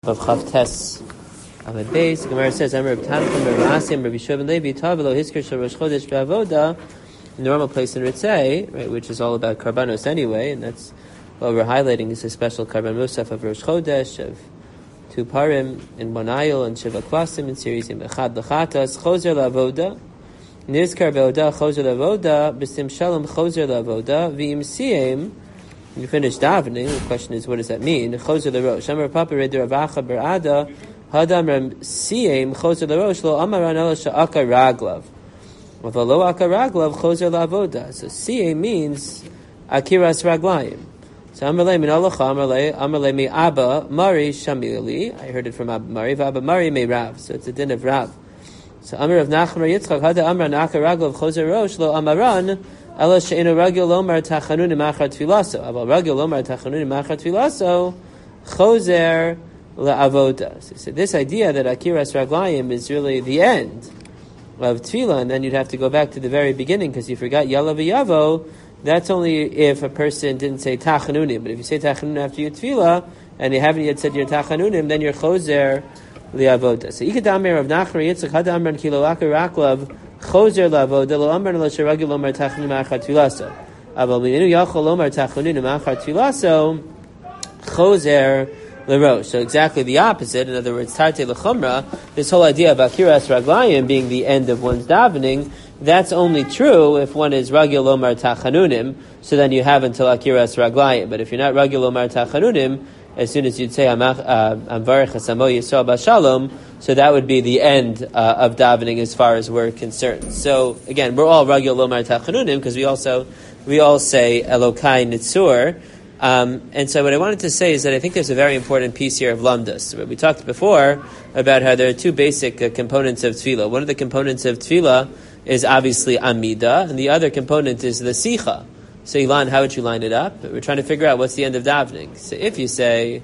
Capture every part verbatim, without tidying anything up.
Of Chavtes of a base, the Gemara says, "Amar Reb Tanchum, Reb Asim, Reb Yishuv ben Levi, Tavelo Hisker Shel Rosh Chodesh Be'avoda." The normal place in Ritzei, right, which is all about karbanos anyway, and that's what we're highlighting is a special karban musaf of Rosh Chodesh of two parim in one ayil and shiva klasim in series in Echad L'chatas Chozer La'avoda Nizkar Be'oda Chozer La'avoda B'sim Shalom Chozer La'avoda V'im Siyem. You finish davening. The question is, what does that mean? Chozer l'rosh. Amar Papa Reder Avacha Berada Hadam Ram Siyem Chozer l'rosh Lo Amaran Ela Sha'aka Raglav. With a Lo Aka Raglav Chozer La'avoda. So Siyem means Akiras Raglayim. So Amarle Min Alacha Amarle Amarle Mi Abba Mari Shamili. I heard it from Abba Mari. Abba Mari Me Rav. So it's a din of Rav. So Amar of Nachman Yitzchak Hada Amran Aka Raglav Chozer Rosh Lo Amaran Ela she'enu ragil lomar tachanunim achar tfilaso. Aval ragil lomar tachanunim achar tfilaso chozer la'avoda. So this idea that akiras raglayim is really the end of tefillah, and then you'd have to go back to the very beginning because you forgot yala v'yavo. That's only if a person didn't say tachanunim. But if you say tachanunim after your tefillah and you haven't yet said your tachanunim, then you're chozer la'avoda. So ikadamir of Nachman Yitzchak hadamran kilo akar raklav Chozer la'avoda lo amar lo sheragil lomar tachanunim achar tfilaso. Aval minenu yachol lomar tachanunim achar tfilaso chozer l'rosh. So exactly the opposite. In other words, tarte l'chumra. This whole idea of akiras raglayim being the end of one's davening, that's only true if one is ragil lomar tachanunim. So then you have until akiras raglayim. But if you're not ragil lomar tachanunim, as soon as you'd say Amvarech Hasamo Yisrael Bashalom, so that would be the end uh, of davening as far as we're concerned. So again, we're all Ragil Lomar Tachanunim because we also we all say Elokai Nitzur. Um, and so what I wanted to say is that I think there's a very important piece here of Lamdas. We talked before about how there are two basic uh, components of Tefillah. One of the components of Tefillah is obviously Amida, and the other component is the Sicha. So Ilan, how would you line it up? We're trying to figure out what's the end of davening. So if you say,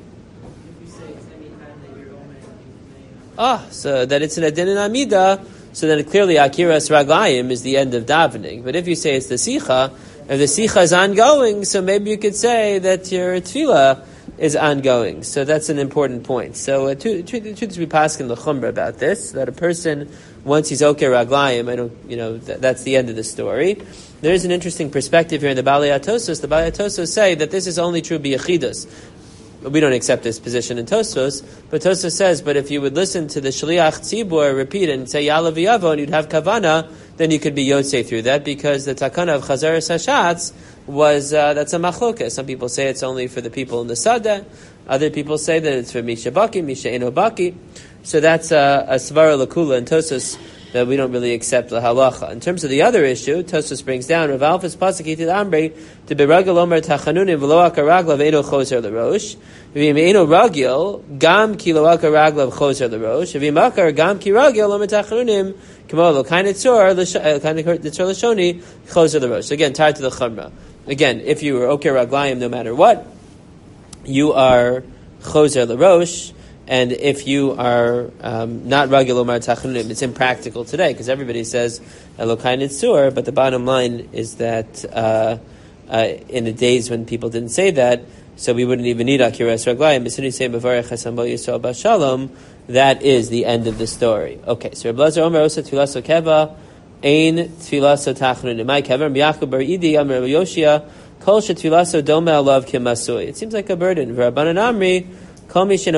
ah, oh, so that it's an adin and amida, so then clearly akiras raglayim is the end of davening. But if you say it's the sicha, if the sicha is ongoing, so maybe you could say that your tefillah is ongoing. So that's an important point. So uh, two, two, two to be paskin l'chumra about this, that a person, once he's okay raglayim, I don't, you know, th- that's the end of the story. There is an interesting perspective here in the Balei HaTosfos. The Balei HaTosfos say that this is only true b'yechidus. We don't accept this position in Tosfos, but Tosfos says, but if you would listen to the Shliach Tzibur repeat and say Yala v'yavo and you'd have kavana, then you could be yotzei through that because the takana of Chazaras Hashatz was, uh, that's a machloka. Some people say it's only for the people in the Sadeh. Other people say that it's for Misha Baki, Misha Eno Baki. So that's uh, a Svara Lakula in Tosfos that we don't really accept the halacha. In terms of the other issue, Tosfos brings down Rav Alphas pasuk itil amri to be ragil omer tachanunim v'lo akaraglav eino choser l'rosh v'im eino ragil gam ki lo akaraglav choser l'rosh v'im akar gam ki ragil omer tachanunim k'mo lo kain etzor kain etzor l'shoni choser l'rosh. So again, tied to the chumrah. Again, if you were okay raglayim, no matter what, you are choser l'rosh. And if you are um, not ragil omar tachanunim, it's impractical today because everybody says Elokai Nitzur, but the bottom line is that uh, uh, in the days when people didn't say that, so we wouldn't even need akiras raglayim. As soon as you say Mevarech Hasamo Yisrael Bashalom, that is the end of the story. Okay, so Reb Lazar Omer Osa Tfilaso Keva Ein Tfilaso Tachanunim. My Keva Miyachub Bar Idi Amar Yoshia Kol Shetfilaso Dome Alav Kimasui. It seems like a burden. Rabbanan Amri. And the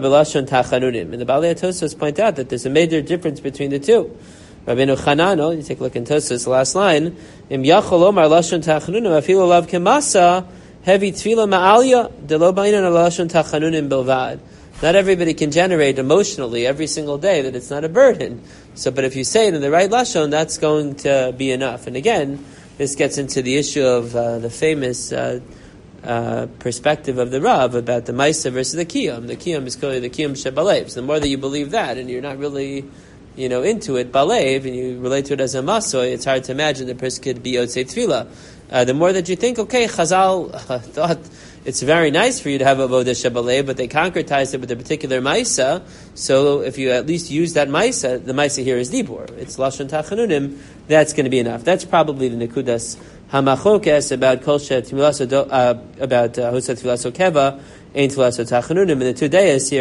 Balei HaTosfos point out that there's a major difference between the two. Rabbeinu Chanano, you take a look in Tosfos, last line, Im yachol omar lashon tachanunim afilu lav kemasa heavy tefillah ma'alya delo bainan lashon tachanunim bilvad. Not everybody can generate emotionally every single day that it's not a burden. So, but if you say it in the right lashon, that's going to be enough. And again, this gets into the issue of uh, the famous Uh, Uh, perspective of the Rav about the Maisa versus the Kiyum. The Kiyum is called the Kiyum Shebalev. So the more that you believe that, and you're not really, you know, into it, Balev, and you relate to it as a Masoy, it's hard to imagine the person could be Yotzei Tefillah. Uh, the more that you think, okay, Chazal uh, thought it's very nice for you to have a Avodah Shebalev, but they concretized it with a particular Maisa, so if you at least use that Maisa, the Maisa here is Dibur. It's Lashon Tachanunim, that's going to be enough. That's probably the Nekudas Hamachokes about Kolsha Tfilaso uh, about Hosa Tfilaso Keva Ein Tfilaso Tachanunim. And the two days here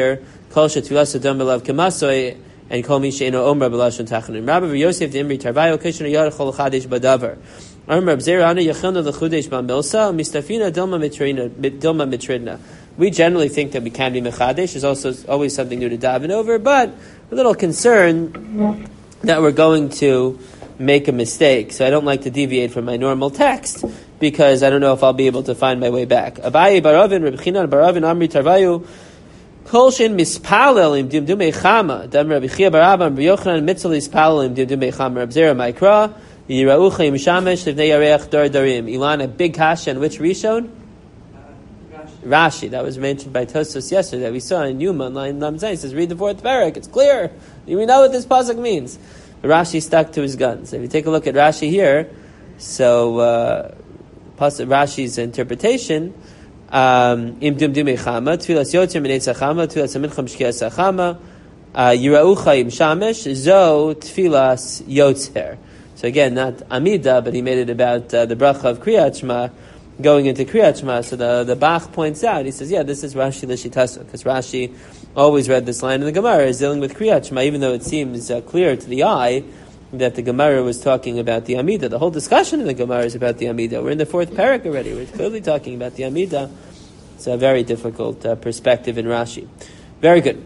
Kol shetfilas adam belav kemasoy, and Kol mi she'eno omra b'lashon tachanun. Rabbi Yosef d'imri tarvayo kishon yad chol chadesh badavar. Amar b'zer ana yachilna l'chudesh b'milsa mistafina dilma mitrina dilma mitridna. We generally think that we can be mechadesh. There's also always something new to daven over, but a little concern that we're going to make a mistake. So I don't like to deviate from my normal text because I don't know if I'll be able to find my way back. Abaye baravin, Reb Chinan baravin, Amri tarvayu, kol shen mispalel im dimdumei chama. Dam Reb Chia barabam, Reb Yochanan mitzal ispalel im dimdumei chama. Reb Zera Maikra, Yiraucha im shamesh livnei yareach dar darim. Ilan, a big kasha, and which Rishon? Rashi, that was mentioned by Tosfos yesterday. We saw in Yuma, line Lamzai, says, read the fourth parak. It's clear. We know what this pasuk means. But Rashi stuck to his guns. So if you take a look at Rashi here, so uh, Rashi's interpretation, im dum dum echama, tfilas yotzim minetza chama, tfilas amincham shkias chama, yiraucha im shamesh, zo tfilas yotzer. So again, not Amida, but he made it about uh, the bracha of Kriyat Shema, going into Kriyat Shema. So the, the Bach points out, he says, yeah, this is Rashi Lishitasu, because Rashi always read this line in the Gemara is dealing with Kriyat Shema, even though it seems uh, clear to the eye that the Gemara was talking about the Amida. The whole discussion in the Gemara is about the Amida. We're in the fourth parak already. We're clearly talking about the Amida. It's a very difficult uh, perspective in Rashi. Very good.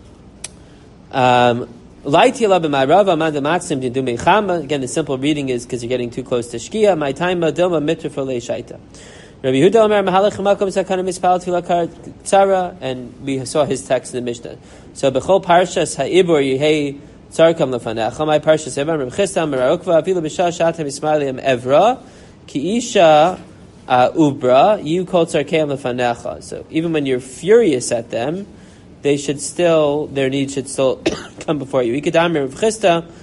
Um, Again, the simple reading is because you're getting too close to Shkia. My time Dilma Mitra for Shaita. Rabbi Yehuda Omer Mahalach Makom Sakana Mispal Tfila Tzara, and we saw his text in the Mishnah. So Bechol Parshas Ha'ibur Yehei Tzarkam Lefanecha. My Parshas Evan Rabbi Chistam Merarukva Afilu B'Shah Shatem Ismailiam Evra Ki Isha Ubra You Kol Tzarkeim Lefanecha. So even when you're furious at them, they should still, their needs should still come before you. That's what it means.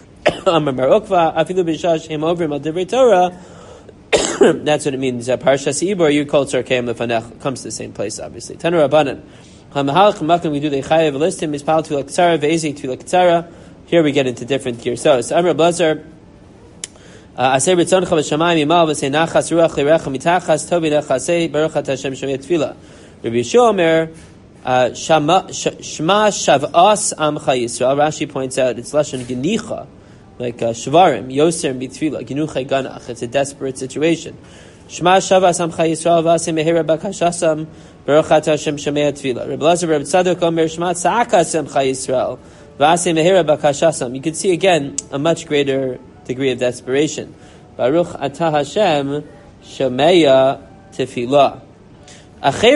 Parshas Ibor, you call Tzarkeim Lefanech, comes to the same place, obviously. Tanu Rabbanan. We do the Chayev listim, Mispal to Laktsara, Vezi to Laktsara. Here we get into different gears. Amr Blazer, Aser B'tzoncha V'shamayim Yimal V'sei Nachas Ruach L'Recha Mitachas Tobi Nechasei Baruch Hashem Shemei Tefillah. Rabbi Yeshua Omer, Uh, Shema Shav'as Amcha Yisrael. Rashi points out it's lashon genicha, like uh, shvarim, yoser and bitfila, genuchay ganach. It's a desperate situation. Shema Shav'as Amcha Yisrael v'asim mehira bakashasam baruchat Hashem shemei tefila. Reb Lazar Reb Tzadok Omer Shema Tza'akas Amcha Yisrael v'asim mehira bakashasam. You can see again a much greater degree of desperation. Baruch Atah Hashem shemei tefila. Rashi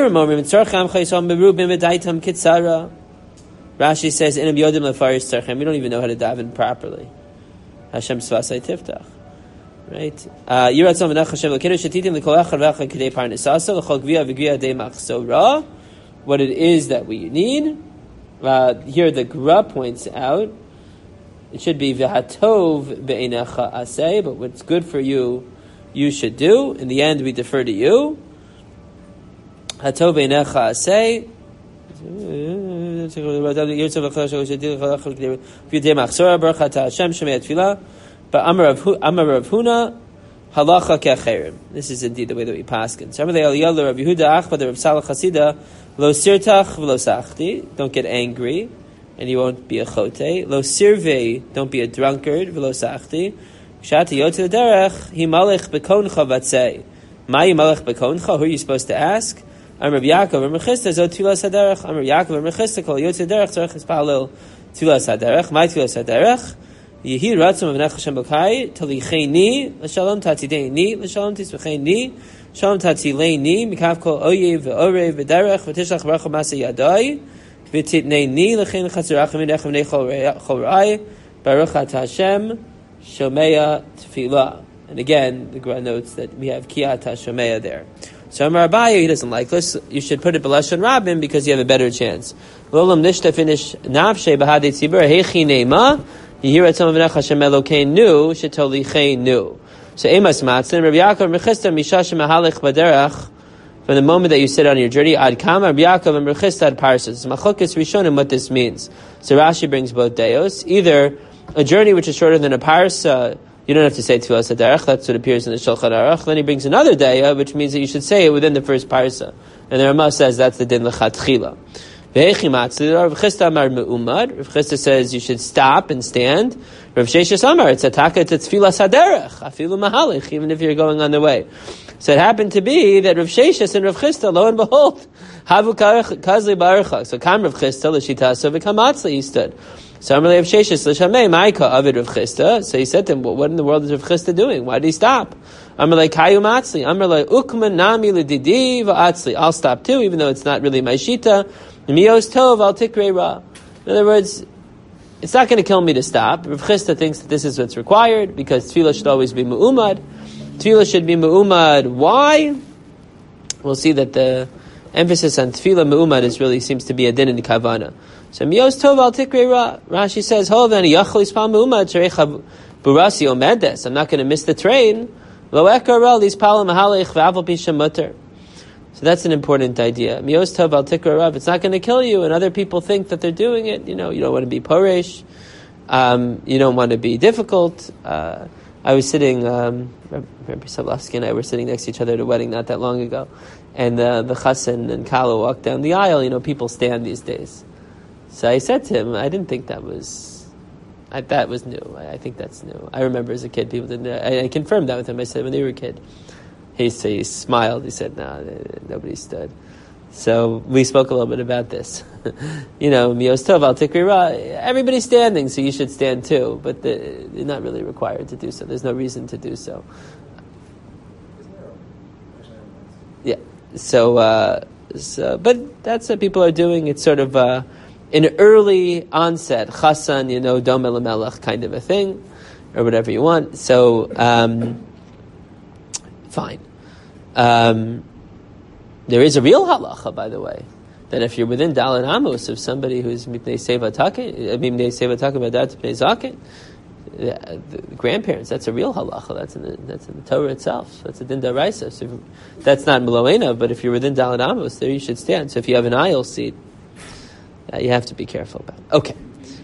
says, "Inam yodim lefarish tzarchem." We don't even know how to daven properly. Hashem svasai tiftach, right? Yiratzon v'nach Hashem l'kenu shetitim l'kol echad v'echad k'dei parnesasa l'chol gvia v'gvia dei machzora. What it is that we need. Uh, here the Gra points out it should be v'hatov be'enecha aseh, but what's good for you, you should do. In the end, we defer to you. Hatov einecha aseh. But Amar Rav Huna halacha kecherim. This is indeed the way that we paskin. So Amar Eliyah Rav Yehuda Ach, but the Rav Salah Chasida lo sirtach v'lo sachti. Don't get angry, and you won't be a chote. Lo sirvei. Don't be a drunkard. V'lo sachti. Shati yotze derech hi malech bekoncha vatzei. Ma'i malech bekoncha. Who are you supposed to ask? I'm Rabbi Yaakov, I'm Mechista, Zot Tfilas HaDerech. I'm Rabbi Yaakov, I'm Mechista, Kol Yotze Derech, Tzarech Espalel Tfilas HaDerech. My Tfilas HaDerech. Yehi Ratzum Avnech Hashem Bokai, Talicheini, L'Shalom Tatideini, L'Shalom Tisbecheini, Shalom Tatileini, Mikav Kol Oyev Ve'orev V'derech, V'tishlach Baruch HaMasa Yadai, V'titneini, L'chein Chatzirachim V'nechem V'nei Chol Rai, Baruch Atah Hashem, Shomeya Tfilah. And again, the Gemara notes that we have Kiyata Shomeya there. So Amar Abaye, he doesn't like this. You should put it b'lashon rabim because you have a better chance. Lolam nishta finish nafshe b'hadei tzibur hechi neima yihira tzom v'nech Hashem Elokein nu shetolichei nu. So emas matzin Rabbi Yaakov mechista mishash mahalech baderach. From the moment that you sit on your journey, ad kama Rabbi Yaakov and mechista ad parshas. Machlokas rishonim what this means. So Rashi brings both deos. Either a journey which is shorter than a parsa. You don't have to say Tfilas HaDerech. That's what appears in the Shulchan Aruch. Then he brings another daya, which means that you should say it within the first parsa. And the Ramah says that's the din l'chatchila. Ve'echi matzli. Rav Chisda amar me'umad. Rav Chisda says you should stop and stand. Rav Sheshes amar, it's a taka to tfilas haderech, afilu mahalich, even if you're going on the way. So it happened to be that Rav Sheshes and Rav Chisda, lo and behold, havu kazli baruchak. So kam Rav Chisda l'shitasa v'kamatzli, he stood. So Amar Rav Sheshes l'shamei ma'ika avid Rav Chisda. So he said to him, well, what in the world is Rav Chisda doing? Why did he stop? Amar like kayu matzli. Amar like ukman nami l'didi va'atzli. I'll stop too, even though it's not really my shita. Mios tov al tikrei ra. In other words, it's not going to kill me to stop. Rav Chisda thinks that this is what's required because tefillah should always be mu'umad. Tefillah should be mu'umad. Why? We'll see that the emphasis on tefillah mu'umad is really seems to be a din in the kavana. So mios tov al tikrei ra. Rashi says, "Hovan yachol ispal mu'umad sherecha burasi omedes." I'm not going to miss the train. Lo ekarel ispal mahalech v'aval pisha mutter. So that's an important idea. Mios tov al tikra rav. It's not going to kill you, and other people think that they're doing it. You know, you don't want to be poresh. Um, you don't want to be difficult. Uh, I was sitting, um, Rabbi Savlovsky and I were sitting next to each other at a wedding not that long ago, and uh, the chassan and kala walked down the aisle. You know, people stand these days. So I said to him, I didn't think that was, I, that was new. I, I think that's new. I remember as a kid, people didn't. I, I confirmed that with him. I said when they were a kid. He, he smiled. He said, "No, nah, nobody stood." So we spoke a little bit about this. You know, mios tov al tikri ra. Everybody's standing, so you should stand too. But the, you're not really required to do so. There's no reason to do so. Yeah. So, uh, so but that's what people are doing. It's sort of uh, an early onset chasan, you know, dom el melech kind of a thing, or whatever you want. So, um, fine. Um, there is a real halacha, by the way, that if you're within Dalet Amos of somebody who's mipnei seva taken, I mean mipnei seva taken b'dat mipnei zaken, the grandparents, that's a real halacha. That's in the that's in the Torah itself. That's a din daraisa. So if, that's not Meloena, but if you're within Dalet Amos, there you should stand. So if you have an aisle seat, uh, you have to be careful about it. Okay.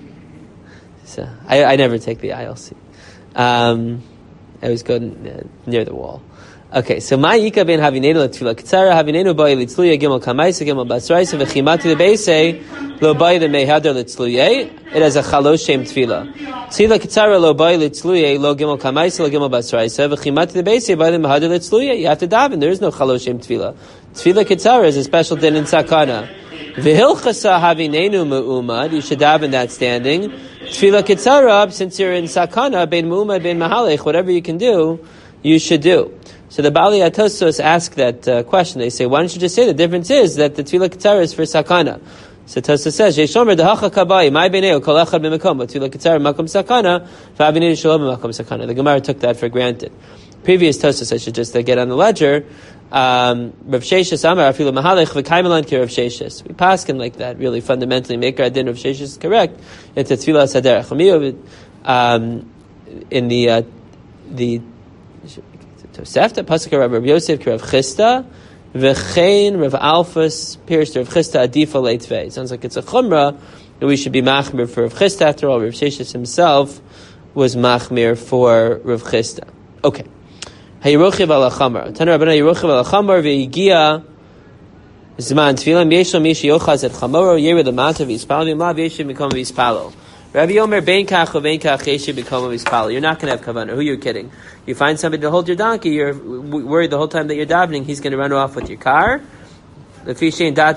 So I, I never take the aisle seat. Um, I always go n- near the wall. Okay, so my yika ben havinenu l'tfila k'tzara havinenu b'ay litzluya gimel kamaisa gimel basraisa v'chimati l'beisei lo b'ay l'mehadar litzluya. It has a chalosh shem tfila. Tfila k'tzara lo b'ay litzluya lo gimel kamaisa lo gimel basraisa v'chimati l'beisei b'ay l'mehadar litzluya. You have to daven. There is no chalosh shem tfila. Tfila k'tzara is a special din in sakana. V'hilchasa havinenu me'umad. You should daven that standing. Tfila k'tzara, since you're in sakana, ben me'umad ben mahalech, whatever you can do, you should do. So the Bali Atosos ask that uh, question. They say, why don't you just say the difference is that the Tefillah Ketzara is for Sakana? So Tosos says, Yeshomer dehacha kabai, my beneo, kol echad b'mekom, but Tefillah Ketzara makom sakana, v'avinenu shalom b'makom sakana. The Gemara took that for granted. Previous Tosos, I should just uh, get on the ledger, um, Rav Sheshes Amar, afilu mahalech v'kaimelan ki Rav Sheshes. We paskin like that, really fundamentally, make our din Rav Sheshes correct. It's a Tefillah Saderech. Um, in the, uh, the, Tosefta pasuk Rav Yosef Rav Chisda v'chein Rav Alphas pierced Rav Chisda adifa leitvei. Sounds like it's a chumrah that we should be machmir for Rav Chisda. After all, Rav Sheshes himself was machmir for Rav Chisda. Okay. Hayirochiv al achamar. Tana Rabbana Hayirochiv al achamar v'yigia zman tefillah yeshlo mishi yochaz et chamoro yered lamata v'ispalo v'imlav yeshiv mikom v'ispalo. Rabbi Omer bein kach uvein kach yeshiv mikom v'ispalo. You're not going to have kavanah. Who are you kidding? You find somebody to hold your donkey, you're worried the whole time that you're davening, he's going to run off with your car. We do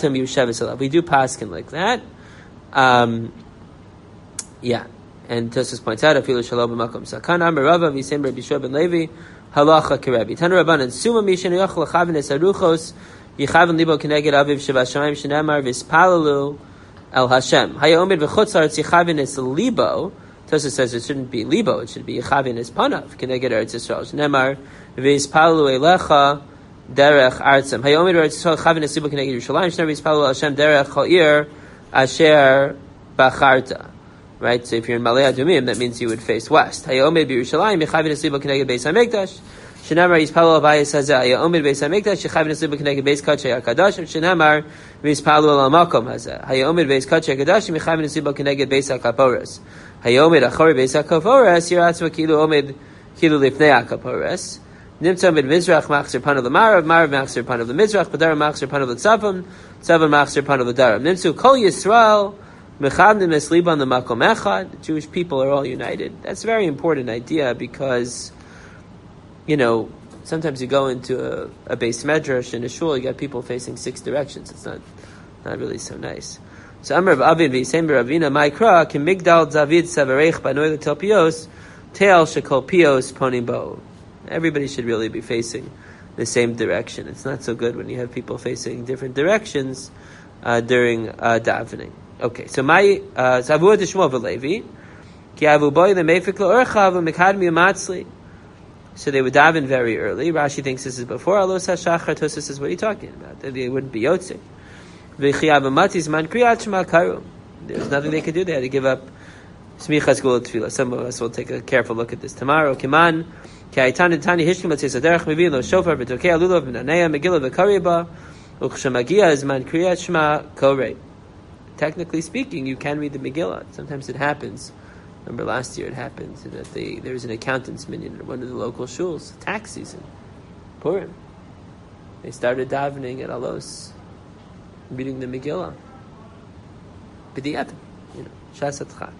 paskin like that. Um, yeah. And Tosus points out, Afilu shalom b'makom sakana, merava v'yisem Rabbi Shua ben Levi, halacha kerebi. Tanu Rabbanan, suma mishen yoch l'chavin es aruchos, yichavin libo keneged aviv shevashamayim shenamar v'spalalu el Hashem. Haya omid v'chutzar yichavin es libo. Tosa says it shouldn't be libo; it should be yechavin es panav. Keneged Eretz Yisrael. Nemar v'ispalu elecha derech artzim. Hayomer Eretz Yisrael chavin es libo keneged Yerushalayim. Shnever v'ispalu Hashem derech ha'ir asher bacharta. Right. So if you're in Malei Adumim, that means you would face west. Hayomer b'Yerushalayim yechavin es libo keneged Beis Hamikdash. Shnemar yispalu avayis hazeh. Hayomer Beis Hamikdash yechavin es libo keneged Beis Kachay Hakadosh. Shnemar v'ispalu al makom hazeh. Hayomer Beis Kachay Hakadosh yechavin es libo keneged Beis Hakaporos. Hayomed achori beis hakaporas, yiratzma kilu omed kilu lifnei hakaporas. Nimtzah mid Mizrach machzir panav l'marav, marav machzir panav l'mizrach, padar machzir panav l'tzavon, tzavon machzir panav l'darav. Nimtzu kol Yisrael mechadnim es liban l'makom echad. The Jewish people are all united. That's a very important idea because, you know, sometimes you go into a, a base medrash in a shul, you got people facing six directions. It's not not really so nice. So Amr of Avin v'Yisem b'Ravina Ma'ikra k'migdal David savarech banoy l'topiyos te'al shekol piyos ponim bo. Everybody should really be facing the same direction. It's not so good when you have people facing different directions uh, during uh, davening. Okay, so my Zavur d'Shmuel v'Levi ki avu boy le'mefik l'orcha v'mekadmi u'matzli. So they would daven very early. Rashi thinks this is before Alos HaShachar. Tosfos says, what are you talking about? That they wouldn't be yotzei. There's nothing they could do. They had to give up smichas gula tefillah. Some of us will take a careful look at this tomorrow. Kiman, k'aytan tani hishkim atzis aderech mevin lo shofar v'tokei alulav v'naneya megillah v'kariba u'chshemagia zman kriyat shema korei. Technically speaking, you can read the Megillah. Sometimes it happens. Remember last year it happened that they, there was an accountant's minyan at one of the local shuls, tax season, Purim. They started davening at Alos, reading the Megillah. B'diyatim, you know, Shas Chag.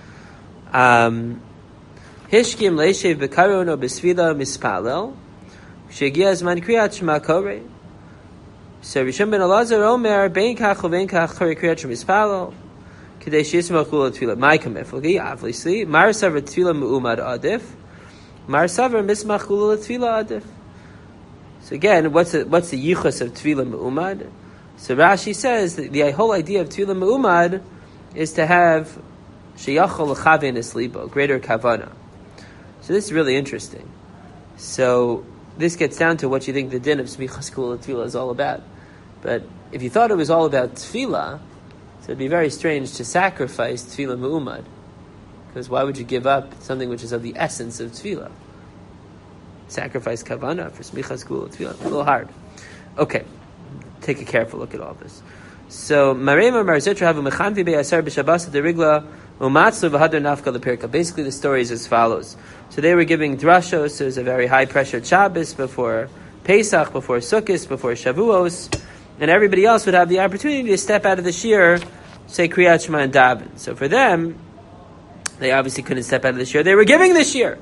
Hishkim leishev b'karon o b'svila mispalel, shegia zman kriyat shema korei. So Rishon ben Elazar Omer, bein kach uvein kach korei kriyat shema mispalel, K'dei she'yismach gula tefillah. My kameflagi, obviously. Mar savar tefillah me'umad adif. Mar savar mismach gula tefillah adif. So again, what's the, what's the yichus of tefillah me'umad? So Rashi says that the whole idea of tefillah me'umad is to have sheyachol l'chavein es libo, greater kavana. So this is really interesting. So this gets down to what you think the din of smichas gula tefillah is all about. But if you thought it was all about tefillah, so it'd be very strange to sacrifice tefillah me'umad. Because why would you give up something which is of the essence of tefillah? Sacrifice kavana for smichas gula tefillah. A little hard. Okay. Take a careful look at all this. So, Marema Marzitra have a mechanvi be'asar b'shabas derigla umatzlu v'hadar nafka lepirka. Basically, the story is as follows. So they were giving drashos. There's a very high-pressure Shabbos before Pesach, before Sukkot, before Shavuos. And everybody else would have the opportunity to step out of the shir, say Kriyat Shema and daven. So for them, they obviously couldn't step out of the shir. They were giving the shir.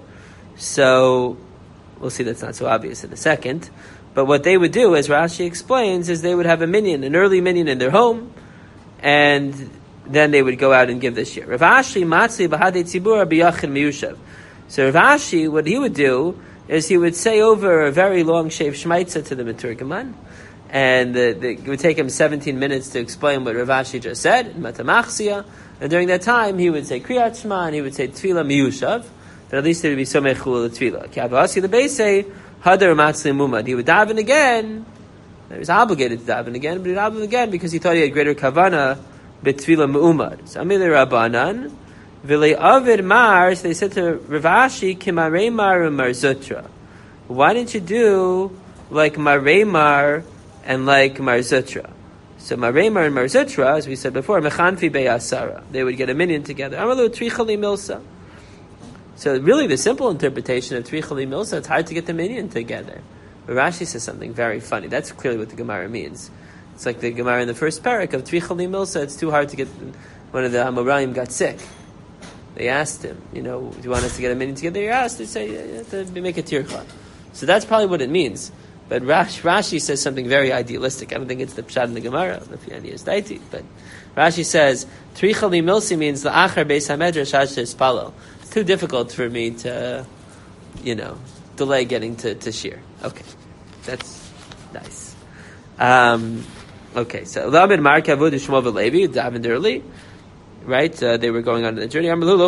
So we'll see that's not so obvious in a second. But what they would do, as Rashi explains, is they would have a minyan, an early minyan in their home, and then they would go out and give the shir. Rav Ashi matzli b'hadei tzibur b'yachin miyushav. So Rav Ashi, what he would do is he would say over a very long shev shmaitza to the Meturgaman, and the, the, it would take him seventeen minutes to explain what Rav Ashi just said in Matamachsia. And during that time, he would say Kriyat Shema, and he would say Tefillah Miyushav, but at least there would be Somech Chul Tefillah. Ki Avasi the Beis say Hadar Matzli Mumad. He would daven again. He was obligated to daven again, but he davened again because he thought he had greater kavana b'Tefillah Me'umad. So Amilei Rabbanan V'lei Avid Mar. So they said to Rav Ashi Kimarei Mar Marzutra. Why didn't you do like Marei Mar and like Marzutra? So Maremar and Marzutra, as we said before, Mechanfi Be'asara. They would get a minyan together. Amalu Trichali Milsa. So really the simple interpretation of Trichali Milsa, it's hard to get the minyan together. But Rashi says something very funny. That's clearly what the Gemara means. It's like the Gemara in the first parak of Trichali Milsa, it's too hard to get... One of the Amoraim got sick. They asked him, you know, do you want us to get a minyan together? He asked, they say, you have to make a tircha. So that's probably what it means. But Rashi, Rashi says something very idealistic. I don't think it's the Pshat in the Gemara, the Fiani is Daiti. But Rashi says, Trichali Milsi means the Achar Beis HaMedrash Hashem Spalo. It's too difficult for me to, you know, delay getting to, to Shir. Okay. That's nice. Um, okay, so Lamed Mar Kavod Shmuel V'Levi, davened early. Right? Uh, they were going on the journey.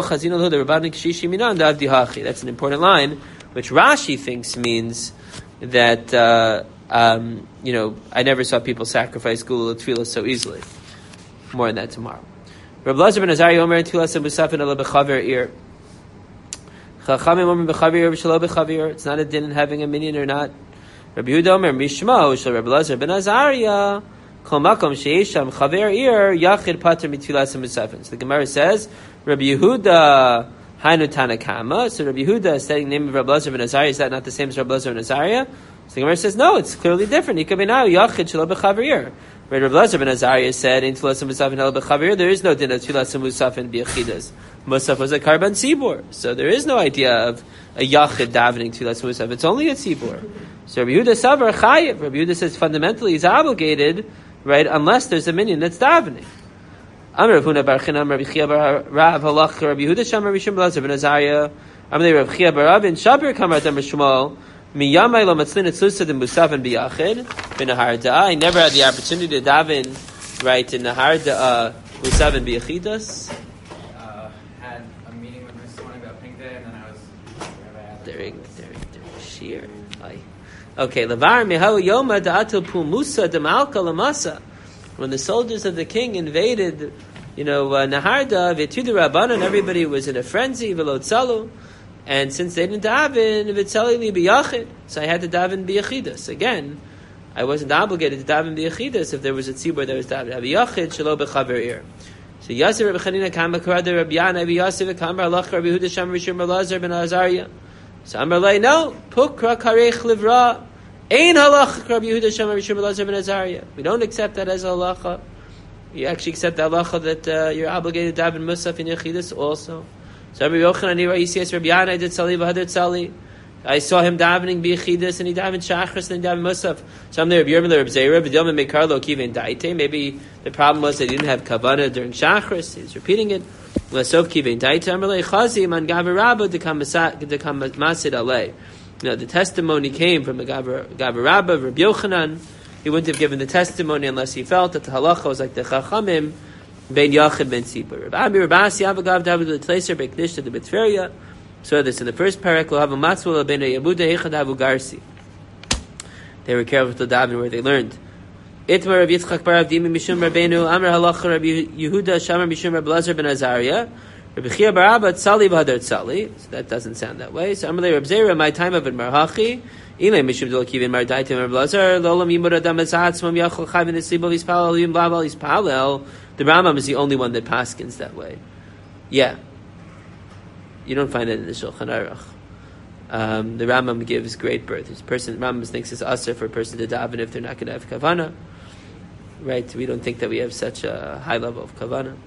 That's an important line, which Rashi thinks means that, uh, um, you know, I never saw people sacrifice Gula Tefillah so easily. More on that tomorrow. Reb Lazar ben Azariah Omer Tefillah Sem B'Safin Ala B'Chavir Ir. Chachamim Omer B'Chavir Ir B'Shalo B'Chavir. It's not a din in having a minyan or not. Reb Yehuda Omer Mishmo Shal Reb Lazar ben Azariah Kol Makom Sheisham Chavir Ir Yachid Pater Mitfilah Sem B'Safin. So the Gemara says, Reb Yehuda Hainu Tanakama. So Rabbi Yehuda is saying the name of Rabbi Elazar ben Azariah. Is that not the same as Rabbi Elazar ben Azariah? So the Gemara says no, it's clearly different. It could be now Yachid Shelo B'Chavir. Right, Rabbi Elazar ben Azariah said in Tfilas Musaf and El B'Chavir there is no din of Tfilas Musaf and B'Yechidas. Musaf was a Karban Tzibur, so there is no idea of a Yachid davening Tfilas Musaf. It's only a Tzibur. So Rabbi Yehuda Savar Chayiv. Rabbi Yehuda says fundamentally he's obligated, right, unless there's a minion that's davening. Amar Rav Huna bar Chinam Rabbi Chia bar Rav Halach Rabbi Yehuda Sham Rabbi Shimon Elazar ben Azariah Amar Rav Chia bar Rav in Shaber Kamar Damar Shmuel Miyamai lo matzlin etzlusa de Musaf and Biyachid b'Nahar Da'ah. I never had the opportunity to daven right in Nahar Da'ah Musaf and Biyachidas. Uh, had a meeting with Mister Morning about Pink Day, and then I was during during during Shir. Okay, Lavar Mehau Yoma Da'atul Pul Musa de Malka Lamasa. When the soldiers of the king invaded, you know, uh, Naharda, V'tudu Rabbanan, everybody was in a frenzy, V'lo Tzalu, and since they didn't daven, V'tzali li b'yachid, so I had to daven b'yachidas. Again, I wasn't obligated to daven b'yachidas if there was a tzibur that was daven b'yachid, shelo b'chaver. So Yasir Rabbi Chanina Kama Karada Rabbi Yana Rabbi Yasir V'Kamar Alach Rabbi Yehuda Sham Rishon Elazar ben Azariah. So Amar Lai, no, Pukra Karech Livra. Ein halacha Rabbi Yehuda Sham Rishon Elazar ben Azariah. We don't accept that as a halacha. You actually accept the halacha that uh, you're obligated to daven musaf in Yechidus also. So Rabbi Yochanan Nira Yisiyas Rabbi Yana, I did Tzali v'Hadir Tzali. I saw him davening b'Yechidus and he davened Shachris and he davened musaf. So I'm there Rabbi Yermel Rabbi Zera V'Dilma Mekarlo Kivein Daite. Maybe the problem was they didn't have kavanah during Shachris. He's repeating it. L'sof Kivein Daite. Amar Lei Chazi Man Gaver Rabba Dekam Masid Alei. You know, the testimony came from the Gaber Rabba, Rabbi Yochanan. He wouldn't have given the testimony unless he felt that the halacha was like the Chachamim, Ben Yachid Ben Tzibur. Rabbi Amir Rabasi Avagav David the Tleiser Beknish to the Betferia. So this in the first parak, lo have a matzvah ben Yehuda Hechad Avu Garsi. They were careful to daven where they learned. Itmar Rav Yitzchak Bar Avdimi Mishum Rabbeinu Amar Halacha Rabbi Yehuda Shamar Mishum Rabbi Elazar ben Azariah. Rabbi Chia bar Abba Tzali v'Hadar Tzali. So that doesn't sound that way. So Amalei Rabbi Zera, my time of it Marhachi. Ilay Mishum Dol Kivin Mar Daitim Rabbi Elazar. Lolam Yimur Adam Ezatzmam Yachol Chayvin Esibol Yispalel Yim Blaval Yispalel. The Rambam is the only one that paskins that way. Yeah. You don't find that in the Shulchan Aruch. Um, the Rambam gives great birth. This person, Rambam thinks it's usher for a person to daven if they're not going to have kavana. Right? We don't think that we have such a high level of kavana.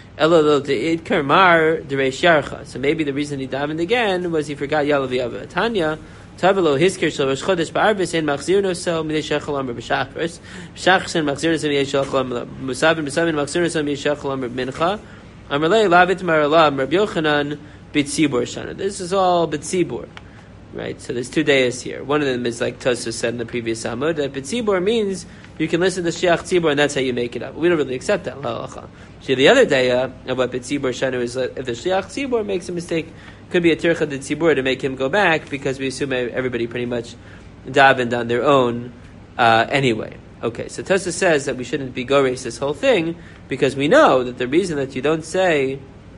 So maybe the reason he davened again was he forgot Yalav Yava Tanya. Tavelo Hiskir Shel Rosh Chodesh Ba'arvis and Machzir No So Midei Shechol Amr B'Shachris B'Shachris and Machzir No So Midei Shechol Amr Musavin Musavin Machzir No So Midei Shechol Amr Mincha Amr Lei Lavit Maralam Rabbi Yochanan B'Tzibur Shana. This is all B'Tzibur, right? So there's two days here. One of them is like Tosfos said in the previous Amud that B'Tzibur means you can listen to Shiach Tzibur and that's how you make it up. We don't really accept that. So the other day uh, of what B'Tzibur Shana is uh, if the Shiach Tzibur makes a mistake, could be a tircha de tzibur to make him go back because we assume everybody pretty much davened on their own uh, anyway. Okay, so Tosfos says that we shouldn't be goreis this whole thing because we know that the reason that you don't say,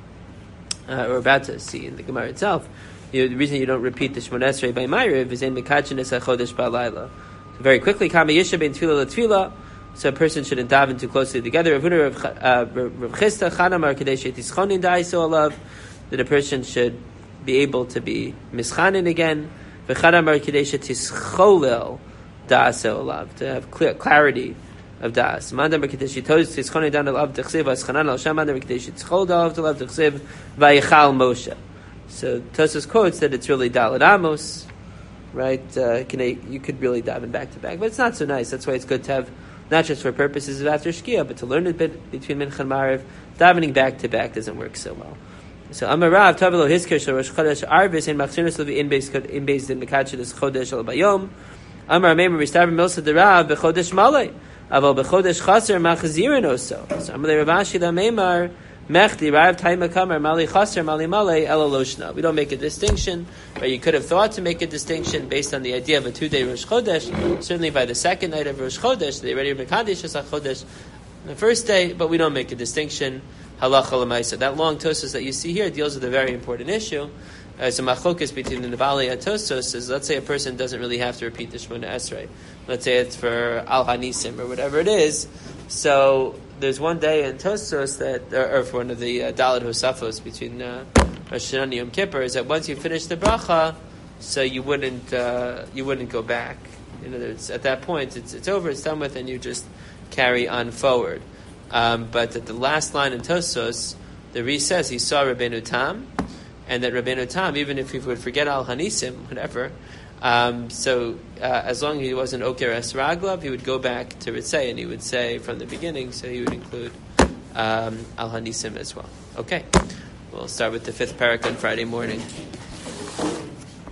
uh, we're about to see in the Gemara itself, you know, the reason you don't repeat the Shmoneh Esrei by Ma'ariv is in Mekachenes HaChodesh Ba'alayla. So very quickly, Kama Yisha Ben Tefillah LaTefillah, so a person shouldn't daven too closely together. Rav Huna Rav Chisda Chanamar Kadesh Yitzchonin Da'isol Alav, that a person should be able to be mischanin again, v'chadamar kadesha tischolel da'aseh olav, to have clear, clarity of da'as. Mandamar kadesha toz tischonin down olav t'chsiv v'aschanan al sham mandamar kadesha tischol olav t'olav t'chsiv v'yichal Moshe. So Tosfos quotes that it's really Daled Amos, right? Uh, can I, you could really daven back to back, but it's not so nice. That's why it's good to have not just for purposes of after Shkia, but to learn a bit between Mincha and Ma'ariv. Davening back to back doesn't work so well. So Amarav Tavelo Hisker Shel Rosh Chodesh Arvis in Machzirus Levi in base in base in Mekachedes Chodesh Al Bayom. Amar Meimer Mistav Milsa Derav BeChodesh Malay Aval BeChodesh Chaser Machzirin Oso. So Amalei Ravashi La Meimar Mechti Rav Taima Kamar Mali Chaser Mali Malay Ela Loshna. We don't make a distinction, but you could have thought to make a distinction based on the idea of a two-day Rosh Chodesh. Certainly by the second night of Rosh Chodesh, they already Mekadesh As Chodesh the first day, but we don't make a distinction. Halacha l'maisa. That long Tosfos that you see here deals with a very important issue. As a machlokas between the Navali and Tosfos is, let's say a person doesn't really have to repeat the Shmoneh Esrei. Let's say it's for Al Hanisim or whatever it is. So there's one day in Tosfos that, or, or for one of the uh, Daled Hosafos between uh, Rosh Hashanah Yom Kippur is that once you finish the bracha, so you wouldn't uh, you wouldn't go back. You know, it's, at that point, it's it's over, it's done with, and you just carry on forward. Um, but at the last line in Tosos, the Ri says he saw Rabbeinu Tam, and that Rabbeinu Tam, even if he would forget Al Hanisim, whatever, um, so uh, as long as he wasn't Oker Es Raglav, he would go back to Ritzay, and he would say from the beginning, so he would include um, Al Hanisim as well. Okay. We'll start with the fifth parak on Friday morning.